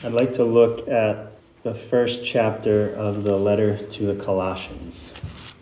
I'd like to look at the first chapter of the letter to the Colossians.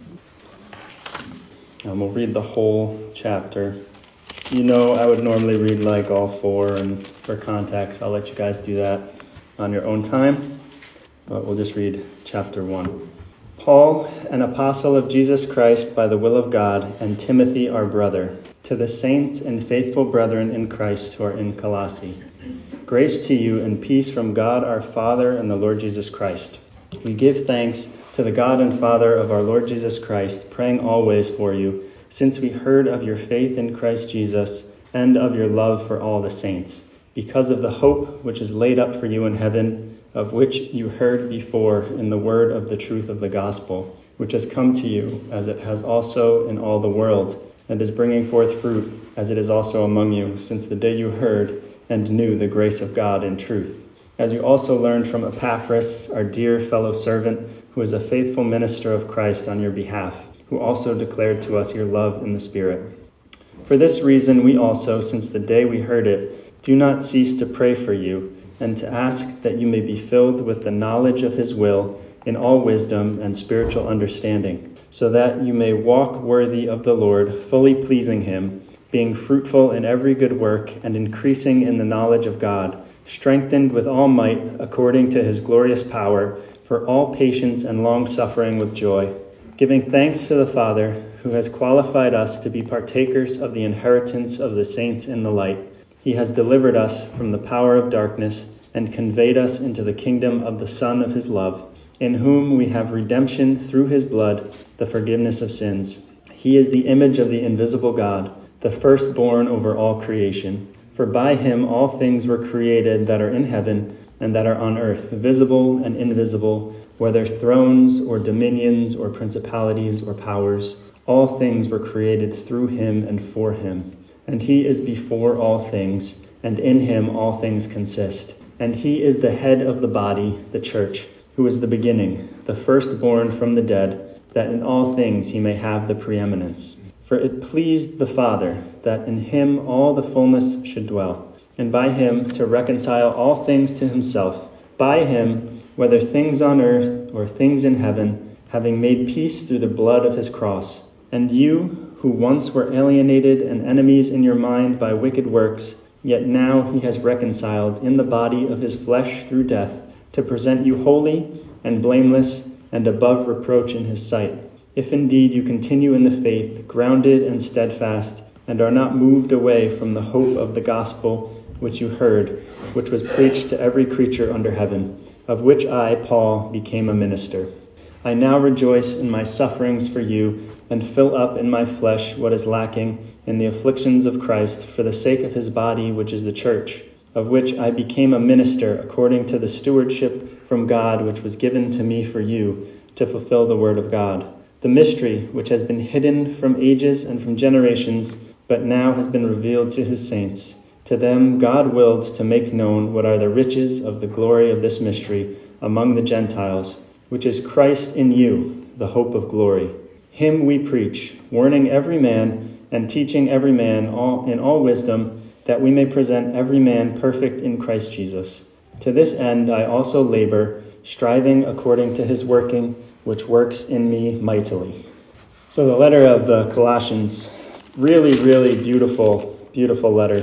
We'll read the whole chapter. You know, I would normally read like all four, and for context, I'll let you guys do that on your own time, but we'll just read chapter 1. Paul, an apostle of Jesus Christ by the will of God, and Timothy, our brother, to the saints and faithful brethren in Christ who are in Colossae. Grace to you and peace from God our Father and the Lord Jesus Christ. We give thanks to the God and Father of our Lord Jesus Christ, praying always for you, since we heard of your faith in Christ Jesus and of your love for all the saints, because of the hope which is laid up for you in heaven, of which you heard before in the word of the truth of the gospel, which has come to you, as it has also in all the world, and is bringing forth fruit, as it is also among you, since the day you heard and knew the grace of God in truth. As you also learned from Epaphras, our dear fellow servant, who is a faithful minister of Christ on your behalf, who also declared to us your love in the Spirit. For this reason we also, since the day we heard it, do not cease to pray for you, and to ask that you may be filled with the knowledge of his will in all wisdom and spiritual understanding, so that you may walk worthy of the Lord, fully pleasing him, being fruitful in every good work and increasing in the knowledge of God, strengthened with all might according to his glorious power, for all patience and long-suffering with joy, giving thanks to the Father, who has qualified us to be partakers of the inheritance of the saints in the light. He has delivered us from the power of darkness and conveyed us into the kingdom of the Son of his love, in whom we have redemption through his blood, the forgiveness of sins. He is the image of the invisible God, the firstborn over all creation. For by him all things were created that are in heaven and that are on earth, visible and invisible, whether thrones or dominions or principalities or powers. All things were created through him and for him. And he is before all things, and in him all things consist. And he is the head of the body, the church, who is the beginning, the firstborn from the dead, that in all things he may have the preeminence. For it pleased the Father that in him all the fullness should dwell, and by him to reconcile all things to himself, by him, whether things on earth or things in heaven, having made peace through the blood of his cross. And you, who once were alienated and enemies in your mind by wicked works, yet now he has reconciled in the body of his flesh through death, to present you holy and blameless and above reproach in his sight. If indeed you continue in the faith, grounded and steadfast, and are not moved away from the hope of the gospel which you heard, which was preached to every creature under heaven, of which I, Paul, became a minister. I now rejoice in my sufferings for you, and fill up in my flesh what is lacking in the afflictions of Christ for the sake of his body, which is the church, of which I became a minister according to the stewardship from God which was given to me for you, to fulfill the word of God. The mystery which has been hidden from ages and from generations, but now has been revealed to his saints. To them God willed to make known what are the riches of the glory of this mystery among the Gentiles, which is Christ in you, the hope of glory. Him we preach, warning every man and teaching every man in all wisdom, that we may present every man perfect in Christ Jesus. To this end I also labor, striving according to his working, which works in me mightily. So the letter of the Colossians, really, really beautiful, beautiful letter.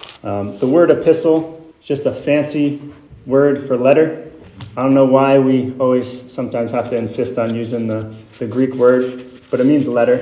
The word epistle is just a fancy word for letter. I don't know why we always sometimes have to insist on using the Greek word, but it means letter.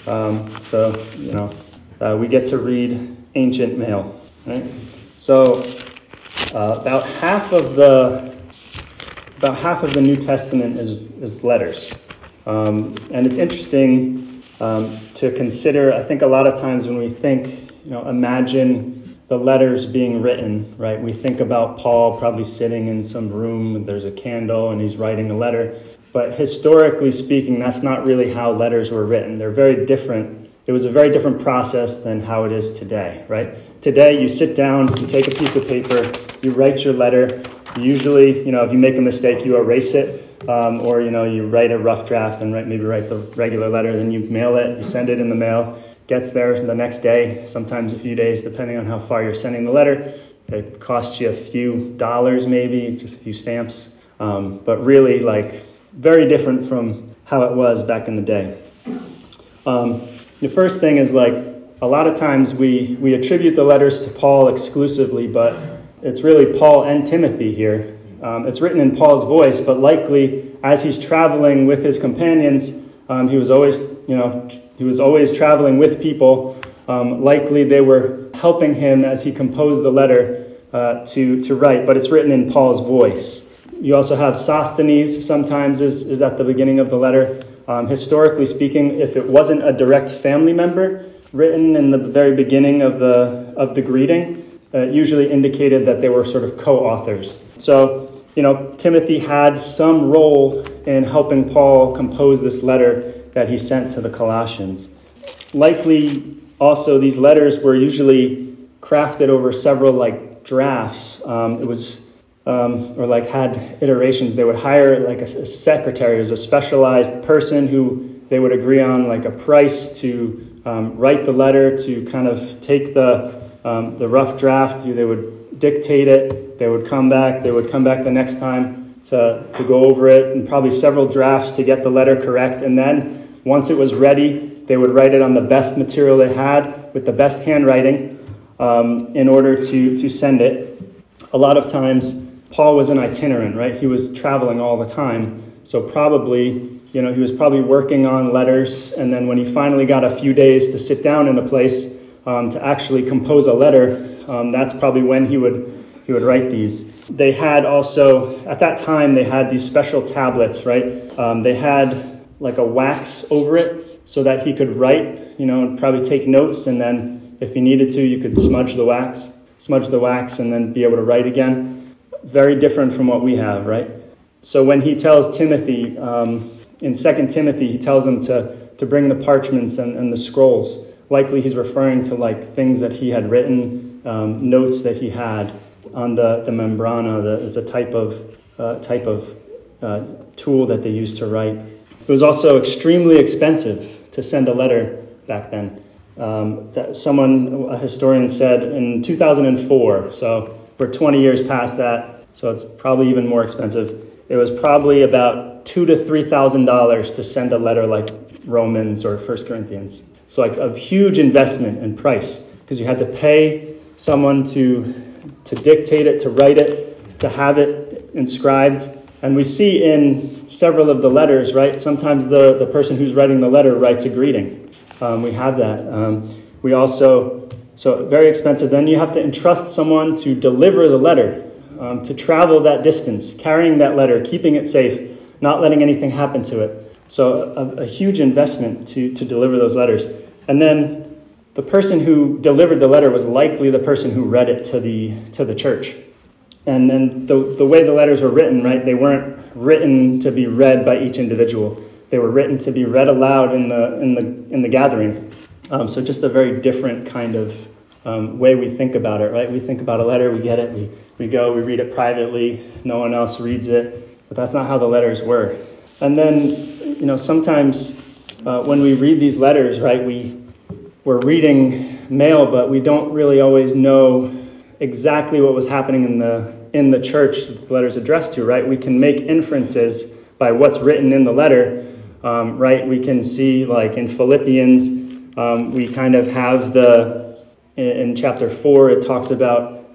We get to read ancient mail, right? So about half of the New Testament is letters, and it's interesting to consider. I think a lot of times when we think, imagine the letters being written, right? We think about Paul probably sitting in some room and there's a candle and he's writing a letter. But historically speaking, that's not really how letters were written. They're very different. It was a very different process than how it is today, right? Today, you sit down, you take a piece of paper, you write your letter. Usually, if you make a mistake, you erase it, or you write a rough draft and maybe write the regular letter, then you mail it, you send it in the mail, gets there the next day, sometimes a few days, depending on how far you're sending the letter. It costs you a few dollars, maybe just a few stamps, but really like very different from how it was back in the day. The first thing is like a lot of times we attribute the letters to Paul exclusively, but it's really Paul and Timothy here. It's written in Paul's voice, but likely as he's traveling with his companions, he was always traveling with people. Likely they were helping him as he composed the letter to write, but it's written in Paul's voice. You also have Sosthenes sometimes is at the beginning of the letter. Historically speaking, if it wasn't a direct family member written in the very beginning of the greeting, usually indicated that they were sort of co-authors. So, Timothy had some role in helping Paul compose this letter that he sent to the Colossians. Likely, also, these letters were usually crafted over several drafts. Had iterations. They would hire a secretary as a specialized person who they would agree on a price to write the letter, to kind of take the rough draft. They would dictate it. They would come back the next time to go over it, and probably several drafts to get the letter correct. And then once it was ready, they would write it on the best material they had with the best handwriting in order to send it. A lot of times, Paul was an itinerant, right? He was traveling all the time. So probably, he was probably working on letters. And then when he finally got a few days to sit down in a place to actually compose a letter, that's probably when he would write these. They had also, at that time, they had these special tablets, right? They had a wax over it so that he could write, and probably take notes. And then if he needed to, you could smudge the wax and then be able to write again. Very different from what we have, right? So when he tells Timothy, in 2 Timothy, he tells him to bring the parchments and the scrolls. Likely he's referring to things that he had written, notes that he had on the membrana. It's a type of tool that they used to write. It was also extremely expensive to send a letter back then. A historian said in 2004, so we're 20 years past that, so it's probably even more expensive. It was probably about $2,000 to $3,000 to send a letter like Romans or 1 Corinthians. So a huge investment in price, because you had to pay someone to dictate it, to write it, to have it inscribed. And we see in several of the letters, right, sometimes the person who's writing the letter writes a greeting. We have that. We also, so very expensive. Then you have to entrust someone to deliver the letter, to travel that distance, carrying that letter, keeping it safe, not letting anything happen to it. So a huge investment to deliver those letters. And then the person who delivered the letter was likely the person who read it to the church. And then the way the letters were written, right, they weren't written to be read by each individual. They were written to be read aloud in the gathering. So just a very different kind of way we think about it, right? We think about a letter, we get it, we go, we read it privately, no one else reads it, but that's not how the letters were. And then, sometimes when we read these letters, right, we're reading mail, but we don't really always know exactly what was happening in the church that the letter's addressed to, right? We can make inferences by what's written in the letter, right? We can see, in Philippians, we kind of have in chapter 4, it talks about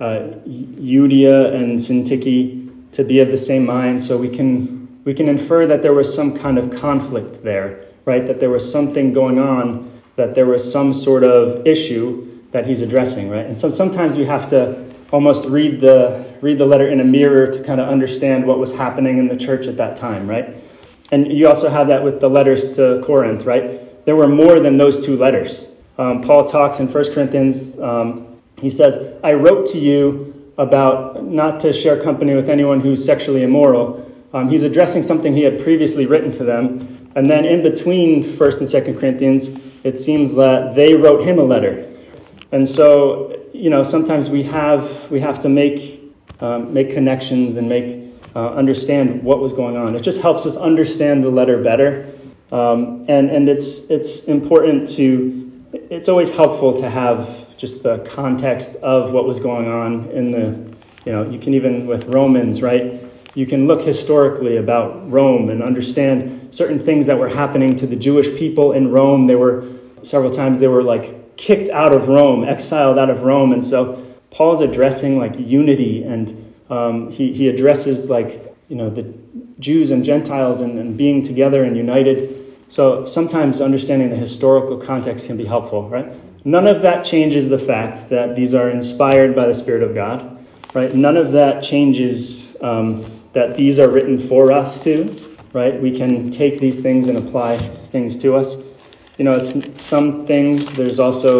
Euodia and Syntyche to be of the same mind. So we can infer that there was some kind of conflict there, right? That there was something going on, that there was some sort of issue that he's addressing, right? And so sometimes we have to almost read the letter in a mirror to kind of understand what was happening in the church at that time, right? And you also have that with the letters to Corinth, right? There were more than those two letters. Paul talks in 1 Corinthians, he says, I wrote to you about not to share company with anyone who's sexually immoral. He's addressing something he had previously written to them. And then in between 1 and 2 Corinthians, it seems that they wrote him a letter. And so, sometimes we have to make connections and understand what was going on. It just helps us understand the letter better. And it's important it's always helpful to have, just the context of what was going on in you can even with Romans, right? You can look historically about Rome and understand certain things that were happening to the Jewish people in Rome. Several times they were like kicked out of Rome, exiled out of Rome. And so Paul's addressing like unity, and he addresses the Jews and Gentiles and being together and united. So sometimes understanding the historical context can be helpful, right? None of that changes the fact that these are inspired by the Spirit of God, right? None of that changes that these are written for us too, right? We can take these things and apply things to us. It's some things. There's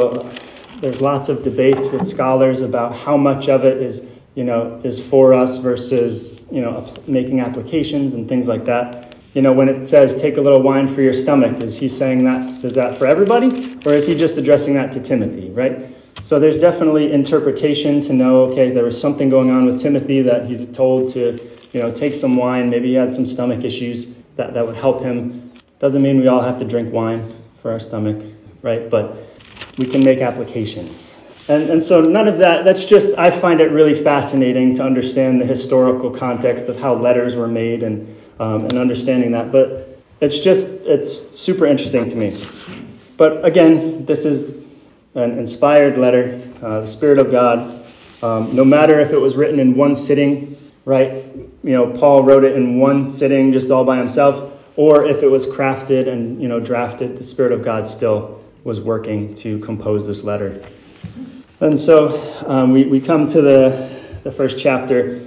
lots of debates with scholars about how much of it is for us versus making applications and things like that. When it says take a little wine for your stomach, is he saying is that for everybody, or is he just addressing that to Timothy, right? So there's definitely interpretation to know, okay, there was something going on with Timothy that he's told to, take some wine. Maybe he had some stomach issues that would help him. Doesn't mean we all have to drink wine for our stomach, right? But we can make applications. And so none of that, I find it really fascinating to understand the historical context of how letters were made and understanding that. But it's super interesting to me. But again, this is an inspired letter, the Spirit of God. No matter if it was written in one sitting, right? Paul wrote it in one sitting just all by himself, or if it was crafted and, drafted, the Spirit of God still was working to compose this letter. And so we come to the first chapter.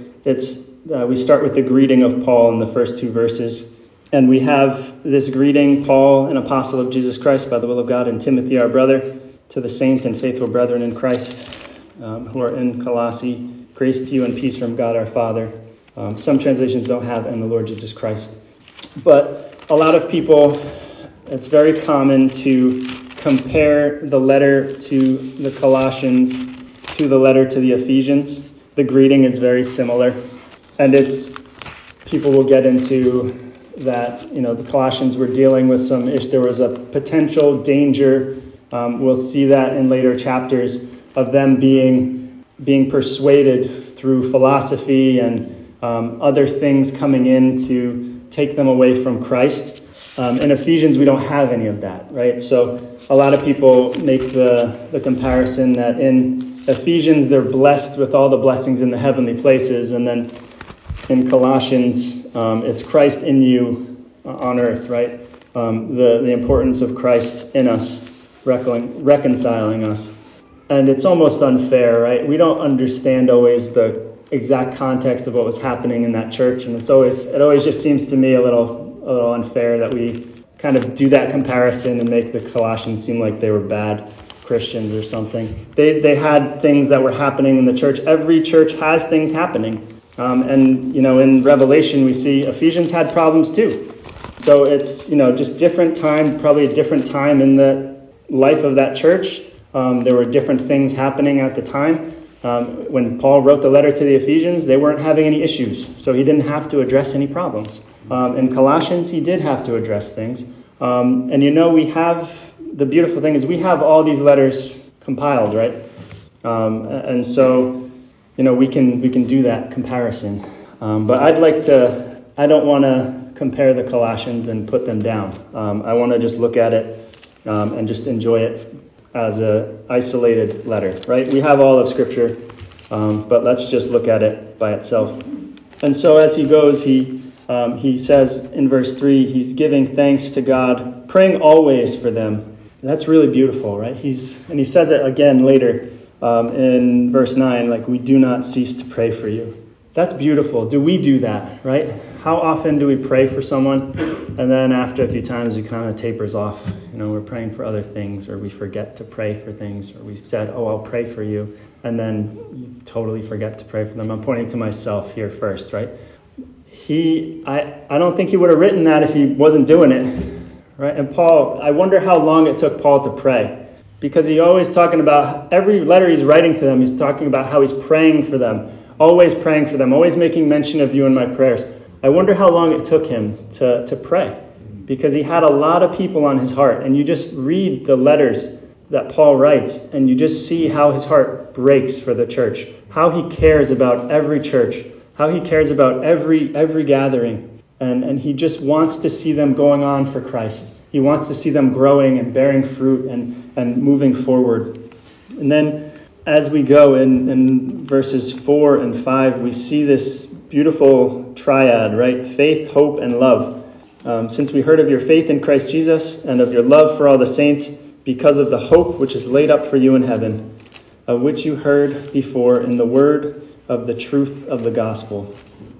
We start with the greeting of Paul in the first two verses. And we have this greeting, Paul, an apostle of Jesus Christ by the will of God, and Timothy, our brother, to the saints and faithful brethren in Christ who are in Colossae. Grace to you and peace from God our Father. Some translations don't have "and the Lord Jesus Christ." But a lot of people, it's very common to compare the letter to the Colossians to the letter to the Ephesians. The greeting is very similar. And people will get into that, the Colossians were dealing with there was a potential danger. We'll see that in later chapters of them being persuaded through philosophy and other things coming in to take them away from Christ. In Ephesians, we don't have any of that, right? So a lot of people make the comparison that in Ephesians, they're blessed with all the blessings in the heavenly places, and then in Colossians, it's Christ in you on earth, right? The importance of Christ in us, reconciling us. And it's almost unfair, right? We don't understand always the exact context of what was happening in that church, and it always just seems to me a little unfair that we kind of do that comparison and make the Colossians seem like they were bad Christians or something. They had things that were happening in the church. Every church has things happening. And in Revelation, we see Ephesians had problems too. So it's, just different time, probably a different time in the life of that church. There were different things happening at the time. When Paul wrote the letter to the Ephesians, they weren't having any issues. So he didn't have to address any problems. In Colossians, he did have to address things. And the beautiful thing is we have all these letters compiled, right? And so we can do that comparison. But I don't want to compare the Colossians and put them down. I want to just look at it and just enjoy it as an isolated letter, right? We have all of Scripture, but let's just look at it by itself. And so as he goes, he says in verse 3, he's giving thanks to God, praying always for them. That's really beautiful, right? And he says it again later. In verse 9, we do not cease to pray for you. That's beautiful. Do we do that, right? How often do we pray for someone, and then after a few times it kind of tapers off? We're praying for other things, or we forget to pray for things, or we said, I'll pray for you, and then you totally forget to pray for them. I'm pointing to myself here first, right? I don't think he would have written that if he wasn't doing it, right? And Paul, I wonder how long it took Paul to pray. Because he's always talking about, every letter he's writing to them, he's talking about how he's praying for them, always making mention of you in my prayers. I wonder how long it took him to pray, because he had a lot of people on his heart. And you just read the letters that Paul writes, and you just see how his heart breaks for the church, how he cares about every church, how he cares about every gathering, and he just wants to see them going on for Christ. He wants to see them growing and bearing fruit and moving forward. And then as we go in verses 4 and 5, we see this beautiful triad, right? Faith, hope, and love. Since we heard of your faith in Christ Jesus and of your love for all the saints, because of the hope which is laid up for you in heaven, of which you heard before in the word of the truth of the gospel.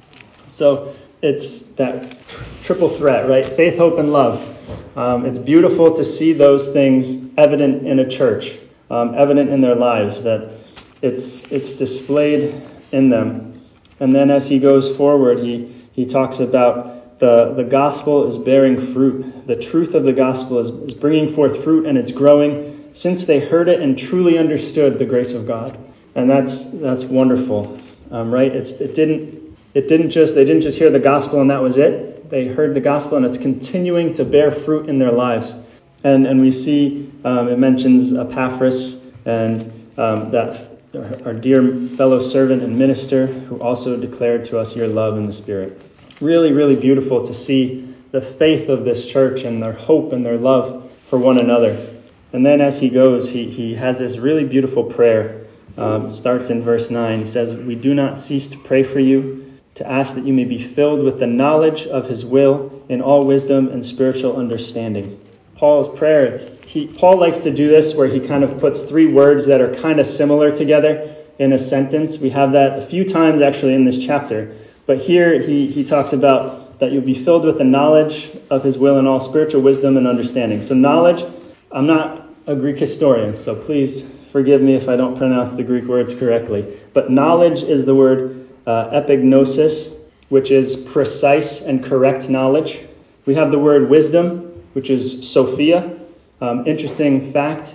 So it's that triple threat, right? Faith, hope, and love. It's beautiful to see those things evident in a church, evident in their lives, that it's displayed in them. And then as he goes forward, he talks about the gospel is bearing fruit. The truth of the gospel is bringing forth fruit, and it's growing since they heard it and truly understood the grace of God. And that's wonderful, right? They didn't just hear the gospel and that was it. They heard the gospel and it's continuing to bear fruit in their lives. And we see it mentions Epaphras and that our dear fellow servant and minister who also declared to us your love in the Spirit. Really, really beautiful to see the faith of this church and their hope and their love for one another. And then as he goes, he has this really beautiful prayer. Starts in verse 9. He says, we do not cease to pray for you, to ask that you may be filled with the knowledge of his will in all wisdom and spiritual understanding. Paul's prayer, Paul likes to do this where he kind of puts three words that are kind of similar together in a sentence. We have that a few times actually in this chapter. But here he talks about that you'll be filled with the knowledge of his will and all spiritual wisdom and understanding. So knowledge, I'm not a Greek historian, so please forgive me if I don't pronounce the Greek words correctly. But knowledge is the word epignosis, which is precise and correct knowledge. We have the word wisdom, which is Sophia. Interesting fact,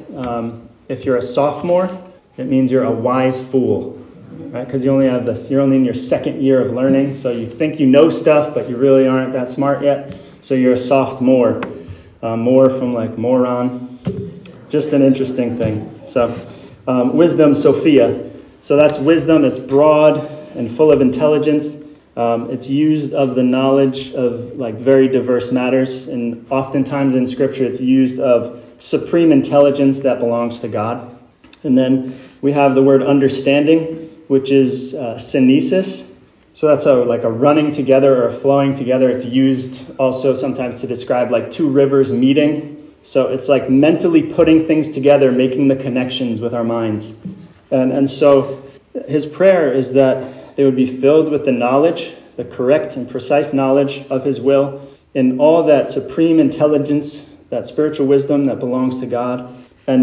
if you're a sophomore, it means you're a wise fool. Right? Because you're only in your second year of learning, so you think you know stuff, but you really aren't that smart yet. So you're a sophomore, more from like moron. Just an interesting thing. So wisdom, Sophia. So that's wisdom. It's broad and full of intelligence. It's used of the knowledge of like very diverse matters, and oftentimes in Scripture it's used of supreme intelligence that belongs to God. And then we have the word understanding, which is synesis. So that's like a running together or a flowing together. It's used also sometimes to describe like two rivers meeting. So it's like mentally putting things together, making the connections with our minds. And so his prayer is that they would be filled with the knowledge, the correct and precise knowledge of his will in all that supreme intelligence, that spiritual wisdom that belongs to God,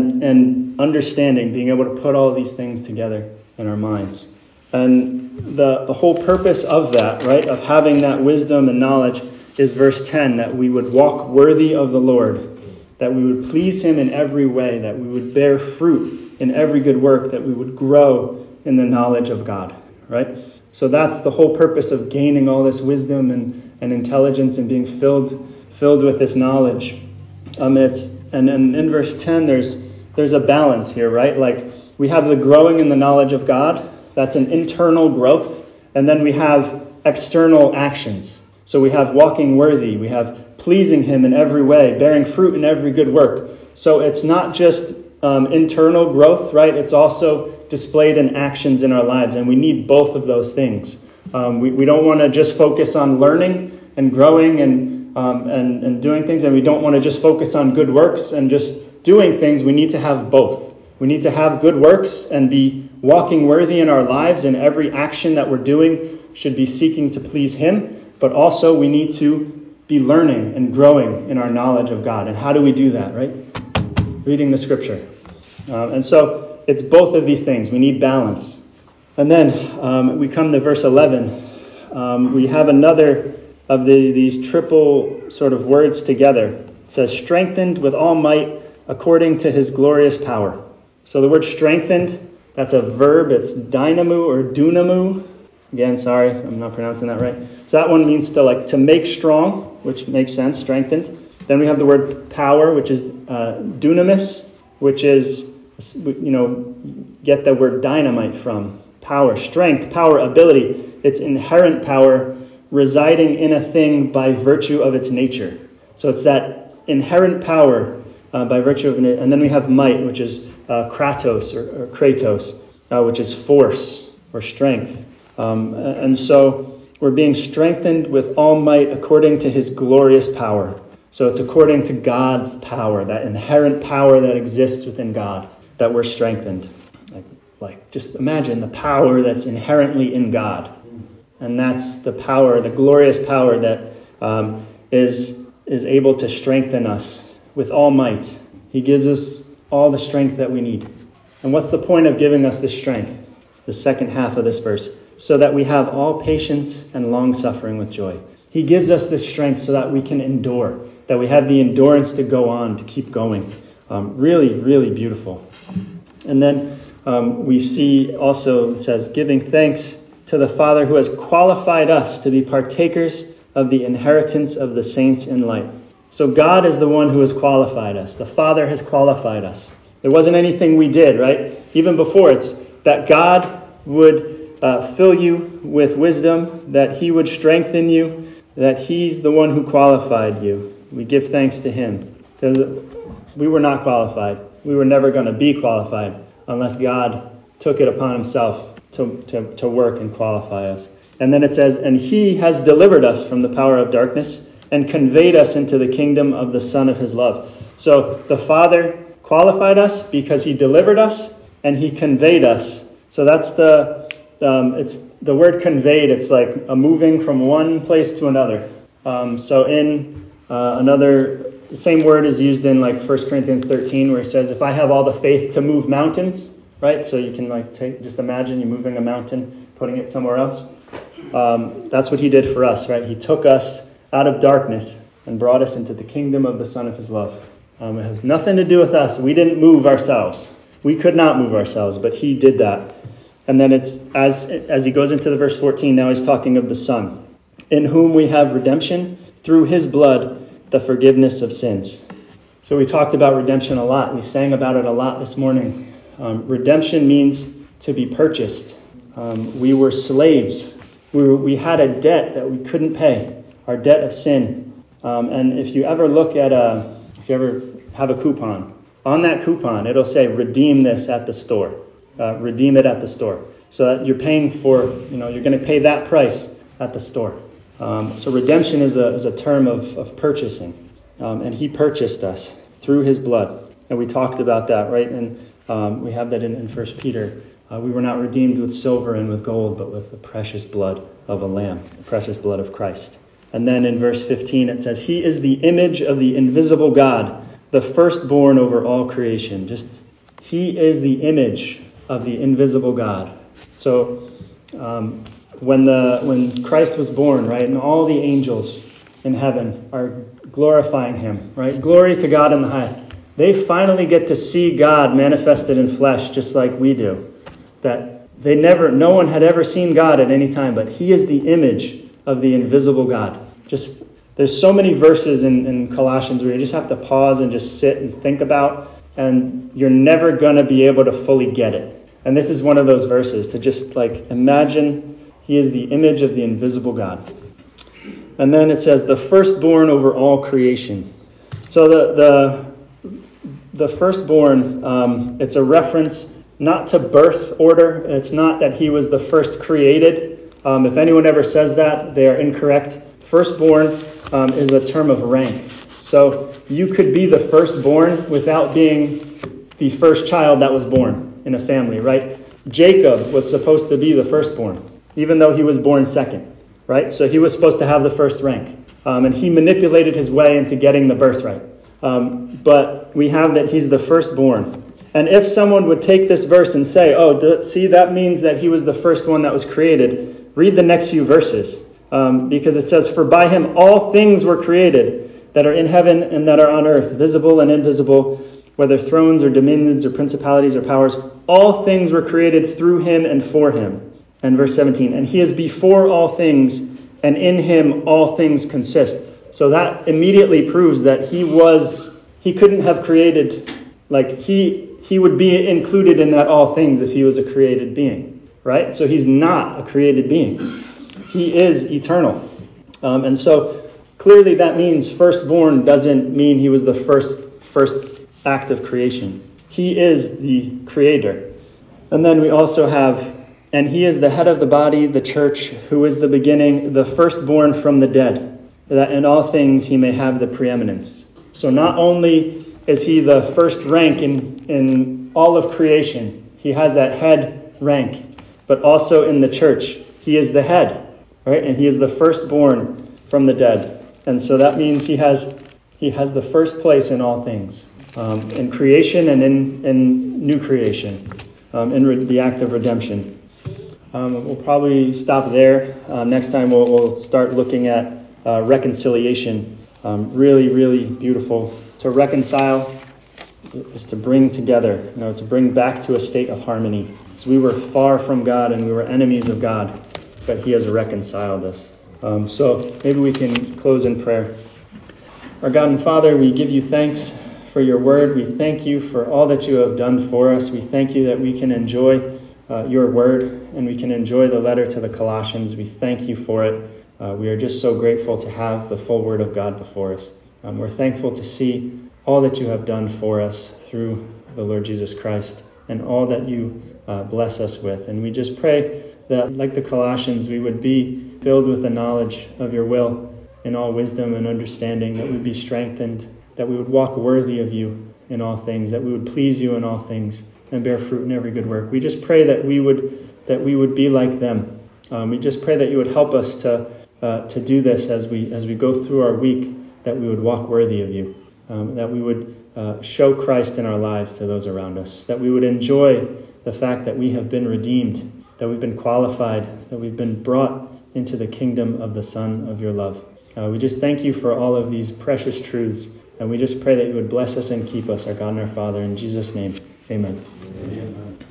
and understanding, being able to put all these things together in our minds. And the whole purpose of that, right, of having that wisdom and knowledge is verse 10, that we would walk worthy of the Lord, that we would please him in every way, that we would bear fruit in every good work, that we would grow in the knowledge of God, right? So that's the whole purpose of gaining all this wisdom and intelligence and being filled with this knowledge. And in verse 10, there's a balance here, right? Like we have the growing in the knowledge of God. That's an internal growth. And then we have external actions. So we have walking worthy. We have pleasing him in every way, bearing fruit in every good work. So it's not just internal growth, right? It's also displayed in actions in our lives. And we need both of those things. We don't want to just focus on learning and growing and doing things. And we don't want to just focus on good works and just doing things. We need to have both. We need to have good works and be walking worthy in our lives, and every action that we're doing should be seeking to please him. But also we need to be learning and growing in our knowledge of God. And how do we do that, right? Reading the Scripture. And so it's both of these things. We need balance. And then we come to verse 11. We have another of these triple sort of words together. It says, strengthened with all might according to his glorious power. So the word strengthened, that's a verb. It's dynamo or dunamo. Again, sorry if I'm not pronouncing that right. So that one means to make strong, which makes sense, strengthened. Then we have the word power, which is dunamis. which is, get the word dynamite from. Power, strength, power, ability. It's inherent power residing in a thing by virtue of its nature. So it's that inherent power by virtue of it. And then we have might, which is kratos or kratos, which is force or strength. And so we're being strengthened with all might according to his glorious power. So it's according to God's power, that inherent power that exists within God, that we're strengthened. Like just imagine the power that's inherently in God. And that's the power, the glorious power that is able to strengthen us with all might. He gives us all the strength that we need. And what's the point of giving us this strength? It's the second half of this verse. So that we have all patience and long suffering with joy. He gives us this strength so that we can endure, that we have the endurance to go on, to keep going. Really, really beautiful. And then we see also, it says, giving thanks to the Father who has qualified us to be partakers of the inheritance of the saints in light. So God is the one who has qualified us. The Father has qualified us. There wasn't anything we did, right? Even before, it's that God would fill you with wisdom, that he would strengthen you, that he's the one who qualified you. We give thanks to him because we were not qualified. We were never going to be qualified unless God took it upon himself to work and qualify us. And then it says, and he has delivered us from the power of darkness and conveyed us into the kingdom of the Son of his love. So the Father qualified us because he delivered us and he conveyed us. So that's it's the word conveyed. It's like a moving from one place to another. So in the same word is used in like 1 Corinthians 13, where he says, if I have all the faith to move mountains, right? So you can just imagine you moving a mountain, putting it somewhere else. That's what he did for us, right? He took us out of darkness and brought us into the kingdom of the Son of his love. It has nothing to do with us. We didn't move ourselves. We could not move ourselves, but he did that. And then it's as he goes into the verse 14, now he's talking of the Son, in whom we have redemption through his blood, the forgiveness of sins. So we talked about redemption a lot. We sang about it a lot this morning. Redemption means to be purchased. We were slaves. We had a debt that we couldn't pay, our debt of sin. And if you ever look at if you ever have a coupon, on that coupon it'll say redeem this at the store. Redeem it at the store. So that you're paying for, you're going to pay that price at the store. So redemption is a term of purchasing. And he purchased us through his blood. And we talked about that, right? And we have that in 1 Peter. We were not redeemed with silver and with gold, but with the precious blood of a lamb, the precious blood of Christ. And then in verse 15 it says, he is the image of the invisible God, the firstborn over all creation. He is the image of the invisible God. So when Christ was born, right, and all the angels in heaven are glorifying him, right? Glory to God in the highest. They finally get to see God manifested in flesh just like we do. That no one had ever seen God at any time, but he is the image of the invisible God. There's so many verses in Colossians where you just have to pause and just sit and think about, and you're never going to be able to fully get it. And this is one of those verses to just imagine he is the image of the invisible God. And then it says the firstborn over all creation. So the firstborn, it's a reference not to birth order. It's not that he was the first created. If anyone ever says that, they are incorrect. Firstborn is a term of rank. So you could be the firstborn without being the first child that was born in a family, right? Jacob was supposed to be the firstborn, even though he was born second, right? So he was supposed to have the first rank. And he manipulated his way into getting the birthright. But we have that he's the firstborn. And if someone would take this verse and say, see, that means that he was the first one that was created, read the next few verses. Because it says, for by him all things were created that are in heaven and that are on earth, visible and invisible, whether thrones or dominions or principalities or powers, all things were created through him and for him. And verse 17, and he is before all things, and in him all things consist. So that immediately proves that he couldn't have created Like he would be included in that all things if he was a created being, right? So he's not a created being. He is eternal. And so clearly that means firstborn doesn't mean he was the first act of creation. He is the creator. And then we also have, and he is the head of the body, the church, who is the beginning, the firstborn from the dead, that in all things he may have the preeminence. So not only is he the first rank in all of creation, he has that head rank, but also in the church, he is the head, right? And he is the firstborn from the dead. And so that means he has the first place in all things, in creation and in new creation, in the act of redemption. We'll probably stop there. Next time we'll start looking at reconciliation. Really, really beautiful. To reconcile is to bring together, to bring back to a state of harmony. So we were far from God and we were enemies of God, but he has reconciled us. So maybe we can close in prayer. Our God and Father, we give you thanks for your word. We thank you for all that you have done for us. We thank you that we can enjoy your word and we can enjoy the letter to the Colossians. We thank you for it. We are just so grateful to have the full word of God before us. We're thankful to see all that you have done for us through the Lord Jesus Christ and all that you bless us with. And we just pray that, like the Colossians, we would be filled with the knowledge of your will in all wisdom and understanding, that we would be strengthened, that we would walk worthy of you in all things, that we would please you in all things and bear fruit in every good work. We just pray that we would be like them. We just pray that you would help us to do this as we go through our week, that we would walk worthy of you, that we would show Christ in our lives to those around us, that we would enjoy the fact that we have been redeemed, that we've been qualified, that we've been brought into the kingdom of the Son of your love. We just thank you for all of these precious truths, and we just pray that you would bless us and keep us, our God and our Father. In Jesus' name, amen.